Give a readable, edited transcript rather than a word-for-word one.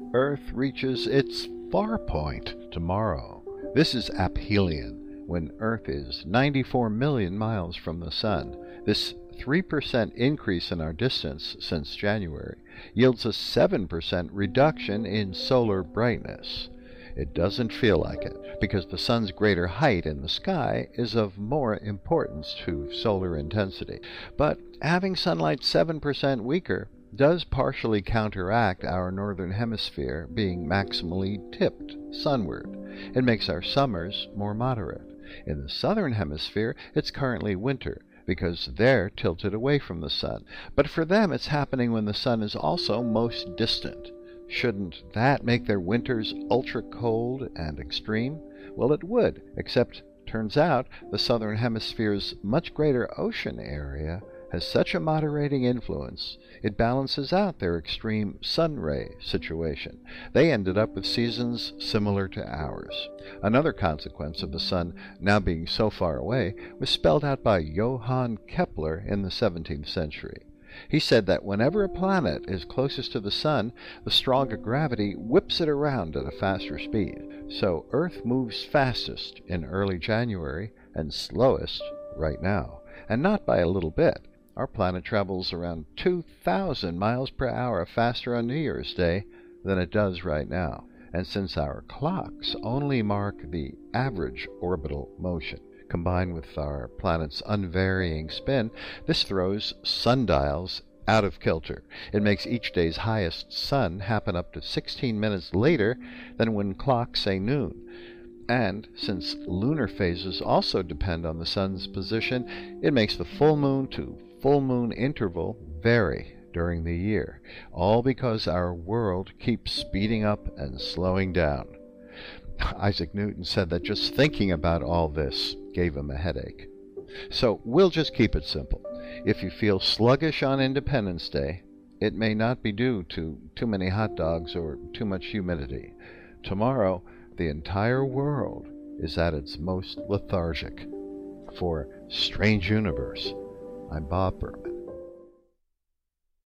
Earth reaches its far point tomorrow. This is aphelion, when Earth is 94 million miles from the Sun. This 3% increase in our distance since January yields a 7% reduction in solar brightness. It doesn't feel like it, because the Sun's greater height in the sky is of more importance to solar intensity. But having sunlight 7% weaker does partially counteract our northern hemisphere being maximally tipped sunward. It makes our summers more moderate. In the southern hemisphere, it's currently winter, because they're tilted away from the Sun. But for them, it's happening when the Sun is also most distant. Shouldn't that make their winters ultra cold and extreme? Well, it would, except turns out the southern hemisphere's much greater ocean area has such a moderating influence, it balances out their extreme sun ray situation. They ended up with seasons similar to ours. Another consequence of the Sun now being so far away was spelled out by Johann Kepler in the 17th century. He said that whenever a planet is closest to the Sun, the stronger gravity whips it around at a faster speed. So Earth moves fastest in early January and slowest right now, and not by a little bit. Our planet travels around 2,000 miles per hour faster on New Year's Day than it does right now. And since our clocks only mark the average orbital motion, combined with our planet's unvarying spin, this throws sundials out of kilter. It makes each day's highest sun happen up to 16 minutes later than when clocks say noon. And since lunar phases also depend on the Sun's position, it makes the full moon to full moon interval vary during the year, all because our world keeps speeding up and slowing down. Isaac Newton said that just thinking about all this gave him a headache. So we'll just keep it simple. If you feel sluggish on Independence Day, it may not be due to too many hot dogs or too much humidity. Tomorrow, the entire world is at its most lethargic. For Strange Universe, I'm Bob Berman.